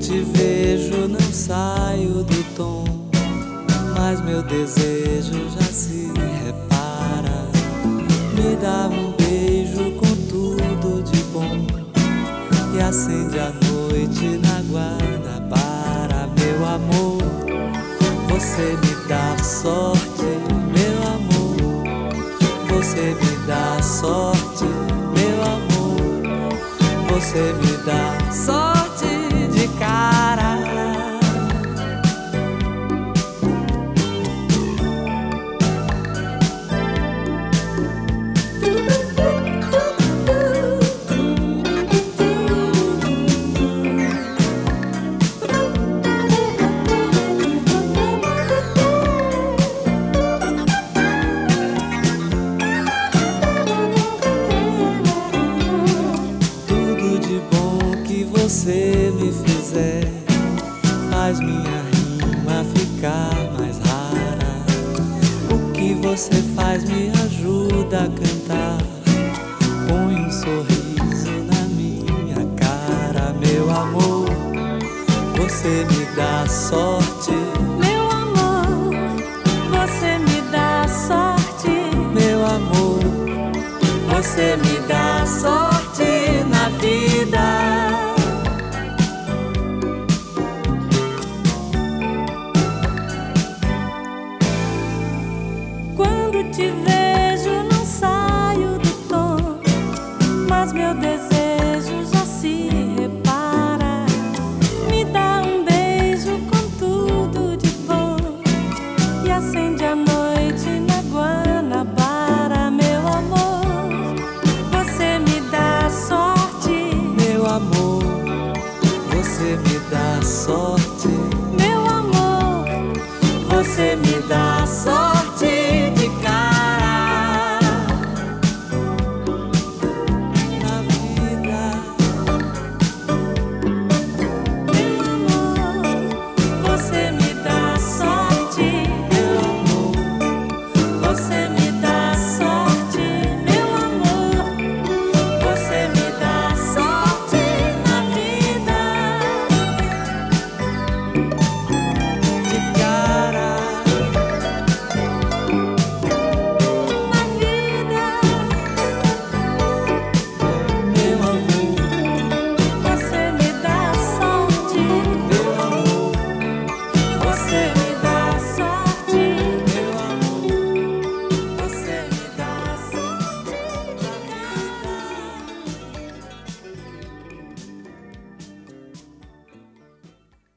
te vejo, não saio do tom, mas meu desejo já se repara. Me dá um beijo com tudo de bom e acende a noite na Guanabara. Meu amor, você me dá sorte, meu amor. Você me dá sorte, meu amor. Você me dá sorte de cara. Você me fizer, faz minha rima ficar mais rara. O que você faz me ajuda a cantar, põe um sorriso na minha cara. Meu amor, você me dá sorte. Meu amor, você me dá sorte. Meu amor, você me dá sorte.